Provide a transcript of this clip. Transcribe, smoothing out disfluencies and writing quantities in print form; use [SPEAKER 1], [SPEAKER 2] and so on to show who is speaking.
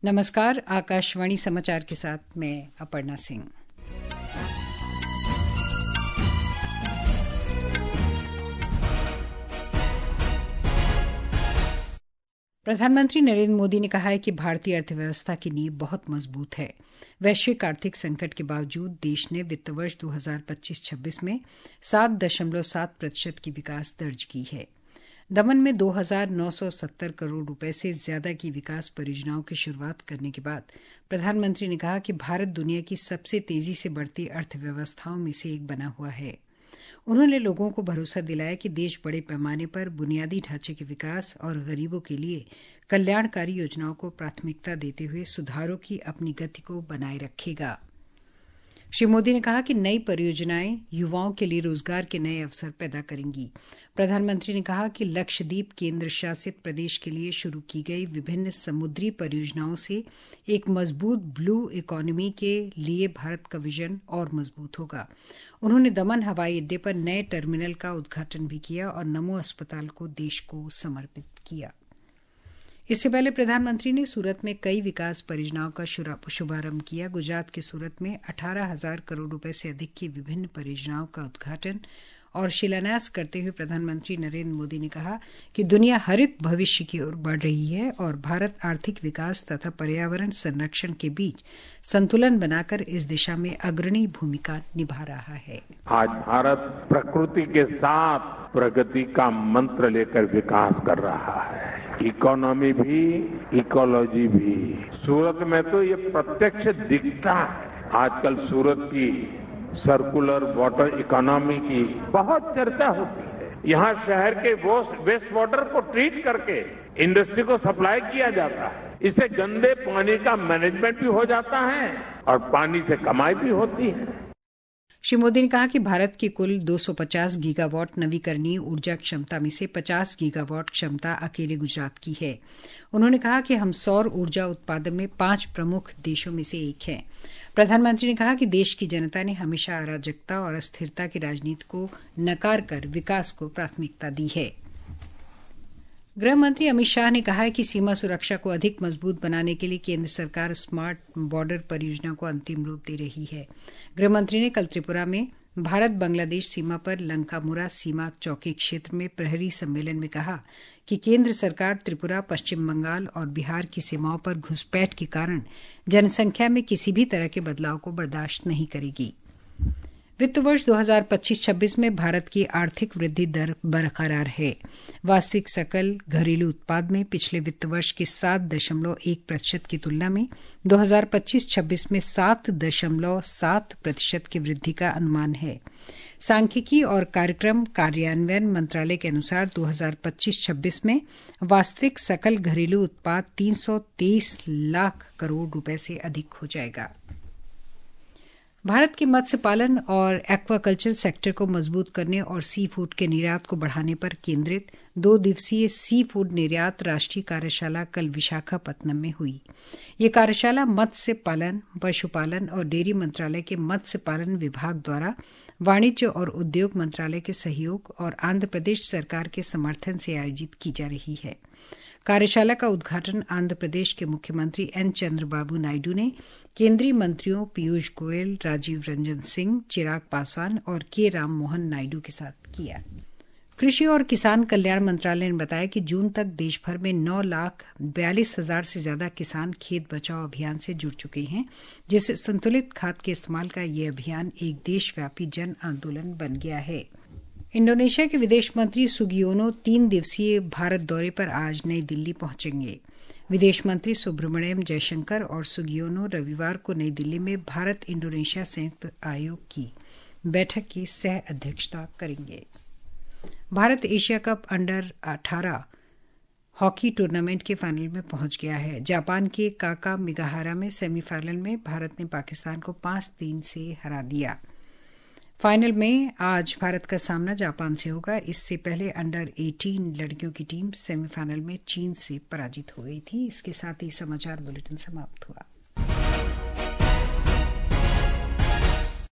[SPEAKER 1] नमस्कार, आकाशवाणी समाचार के साथ मैं अपर्णा सिंह। प्रधानमंत्री नरेंद्र मोदी ने कहा है कि भारतीय अर्थव्यवस्था की नींव बहुत मजबूत है। वैश्विक आर्थिक संकट के बावजूद देश ने वित्त वर्ष 2025-26 में 7.7% की विकास दर्ज की है। दमन में 2,970 करोड़ रुपए से ज्यादा की विकास परियोजनाओं की शुरुआत करने के बाद प्रधानमंत्री ने कहा कि भारत दुनिया की सबसे तेजी से बढ़ती अर्थव्यवस्थाओं में से एक बना हुआ है। उन्होंने लोगों को भरोसा दिलाया कि देश बड़े पैमाने पर बुनियादी ढांचे के विकास और गरीबों के लिए कल्याणकारी योजनाओं को प्राथमिकता देते हुए सुधारों की अपनी गति को बनाए रखेगा। श्री मोदी ने कहा कि नई परियोजनाएं युवाओं के लिए रोजगार के नए अवसर पैदा करेंगी। प्रधानमंत्री ने कहा कि लक्षद्वीप केंद्र शासित प्रदेश के लिए शुरू की गई विभिन्न समुद्री परियोजनाओं से एक मजबूत ब्लू इकोनॉमी के लिए भारत का विजन और मजबूत होगा। उन्होंने दमन हवाई अड्डे पर नए टर्मिनल का उद्घाटन भी किया और नमो अस्पताल को देश को समर्पित किया। इससे पहले प्रधानमंत्री ने सूरत में कई विकास परियोजनाओं का शुभारंभ किया। गुजरात के सूरत में 18,000 करोड़ रुपए से अधिक की विभिन्न परियोजनाओं का उद्घाटन और शिलान्यास करते हुए प्रधानमंत्री नरेंद्र मोदी ने कहा कि दुनिया हरित भविष्य की ओर बढ़ रही है और भारत आर्थिक विकास तथा पर्यावरण संरक्षण के बीच संतुलन बनाकर इस दिशा में अग्रणी भूमिका निभा रहा है।
[SPEAKER 2] आज भारत प्रकृति के साथ प्रगति का मंत्र लेकर विकास कर रहा है। इकोनॉमी भी, इकोलॉजी भी। सूरत में तो ये प्रत्यक्ष दिखता है। आजकल सूरत की सर्कुलर वाटर इकोनॉमी की बहुत चर्चा होती है। यहाँ शहर के वेस्ट वाटर को ट्रीट करके इंडस्ट्री को सप्लाई किया जाता है। इससे गंदे पानी का मैनेजमेंट भी हो जाता है और पानी से कमाई भी होती है।
[SPEAKER 1] श्री मोदी ने कहा कि भारत की कुल 250 गीगावाट नवीकरणीय ऊर्जा क्षमता में से 50 गीगावाट क्षमता अकेले गुजरात की है। उन्होंने कहा कि हम सौर ऊर्जा उत्पादन में 5 प्रमुख देशों में से एक हैं। प्रधानमंत्री ने कहा कि देश की जनता ने हमेशा अराजकता और अस्थिरता की राजनीति को नकार कर विकास को प्राथमिकता दी है। गृह मंत्री अमित शाह ने कहा है कि सीमा सुरक्षा को अधिक मजबूत बनाने के लिए केंद्र सरकार स्मार्ट बॉर्डर परियोजना को अंतिम रूप दे रही है। गृह मंत्री ने कल त्रिपुरा में भारत बांग्लादेश सीमा पर लंकामुरा सीमा चौकी क्षेत्र में प्रहरी सम्मेलन में कहा कि केंद्र सरकार त्रिपुरा, पश्चिम बंगाल और बिहार की सीमाओं पर घुसपैठ के कारण जनसंख्या में किसी भी तरह के बदलाव को बर्दाश्त नहीं करेगी। वित्त वर्ष 2025-26 में भारत की आर्थिक वृद्धि दर बरकरार है। वास्तविक सकल घरेलू उत्पाद में पिछले वित्त वर्ष के 7.1% की तुलना में 2025-26 में 7.7% की वृद्धि का अनुमान है। सांख्यिकी और कार्यक्रम कार्यान्वयन मंत्रालय के अनुसार 2025-26 में वास्तविक सकल घरेलू उत्पाद 323 लाख करोड़ रुपए से अधिक हो जाएगा। भारत के मत्स्य पालन और एक्वाकल्चर सेक्टर को मजबूत करने और सी फूड के निर्यात को बढ़ाने पर केंद्रित 2 दिवसीय सी फूड निर्यात राष्ट्रीय कार्यशाला कल विशाखापत्तनम में हुई। ये कार्यशाला मत्स्य पालन, पशुपालन और डेयरी मंत्रालय के मत्स्य पालन विभाग द्वारा वाणिज्य और उद्योग मंत्रालय के सहयोग और आंध्र प्रदेश सरकार के समर्थन से आयोजित की जा रही है। कार्यशाला का उद्घाटन आंध्र प्रदेश के मुख्यमंत्री एन चंद्रबाबू नायडू ने केंद्रीय मंत्रियों पीयूष गोयल, राजीव रंजन सिंह, चिराग पासवान और के राम मोहन नायडू के साथ किया। कृषि और किसान कल्याण मंत्रालय ने बताया कि जून तक देश भर में 9,42,000 से ज्यादा किसान खेत बचाओ अभियान से जुड़ चुके हैं, जिससे संतुलित खाद के इस्तेमाल का यह अभियान एक देशव्यापी जन आंदोलन बन गया है। इंडोनेशिया के विदेश मंत्री सुगियोनो 3 दिवसीय भारत दौरे पर आज नई दिल्ली पहुंचेंगे। विदेश मंत्री सुब्रमण्यम जयशंकर और सुगियोनो रविवार को नई दिल्ली में भारत इंडोनेशिया संयुक्त आयोग की बैठक की सह अध्यक्षता करेंगे। Bharat Asia cup under 18 hockey tournament के फाइनल में पहुंच गया है। जापान के काका मिगाहारा में सेमीफाइनल में भारत ने पाकिस्तान को 5-3 से हरा दिया। फाइनल में आज भारत का सामना जापान से होगा। इससे पहले अंडर 18 लड़कियों की टीम सेमीफाइनल में चीन से पराजित हो गई थी। इसके साथ ही समाचार बुलेटिन समाप्त हुआ।